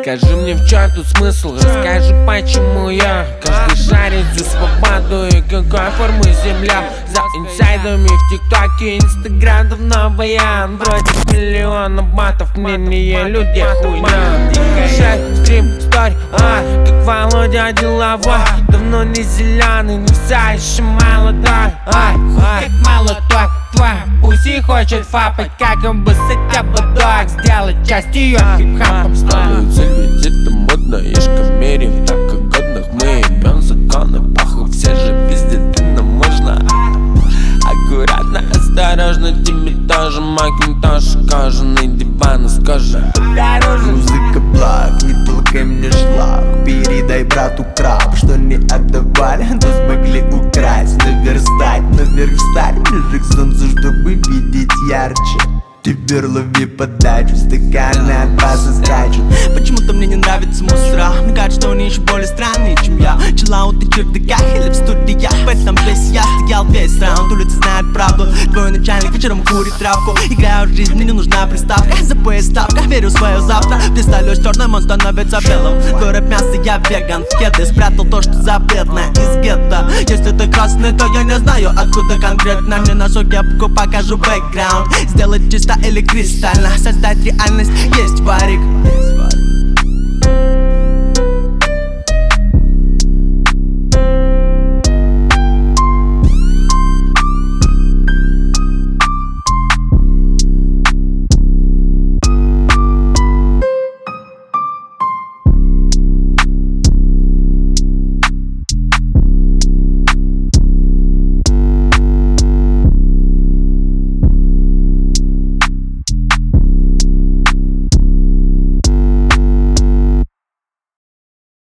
Скажи мне, в чем тут смысл, расскажи, почему я каждый шарит за свободу и какой формы земля. За инсайдами в ТикТоке, Инстаграм давно баян. Против миллиона батов, мнение людей хуйня. Шесть, стрим, стори, как Володя деловой. Давно не зеленый, но вся еще молодой. Как молодой, твой пусть хочет фапать, как он бы с этим бодок сделать часть ее хип-хапом. Ставлю цель, ведь это модно, ешка мерим, так как годных мы ебем законы, похуй, все же пиздят, и нам можно. Аккуратно, осторожно, тебе тоже макинтош, кожаный диван из кожи. Музыка благ, не толкай мне шлак, передай брату краб, что не отдавали, то смогли украсть, наверстать, наверх встать, ближе к солнцу, чтобы видеть ярче. Теперь лови подачу, стаканы от баса скачут. Почему-то мне не нравится мусора. Мне кажется, что они еще более странные, чем я. Чиллаут на чердаках или в студиях. В этом весь я стоял весь раунд. Улица знает правду. Твой начальник вечером курит травку. Играю в жизнь, мне не нужна приставка. За пояс ставка, верю в свое завтра. Представлюсь черным, он становится белым. Город мяса, я веган. В кеды спрятал то, что запретное из гетто. Если ты красный, то я не знаю, откуда конкретно. Мне на шокепку покажу бэкграунд. Сделать чисто или кристально, создать реальность, есть варик.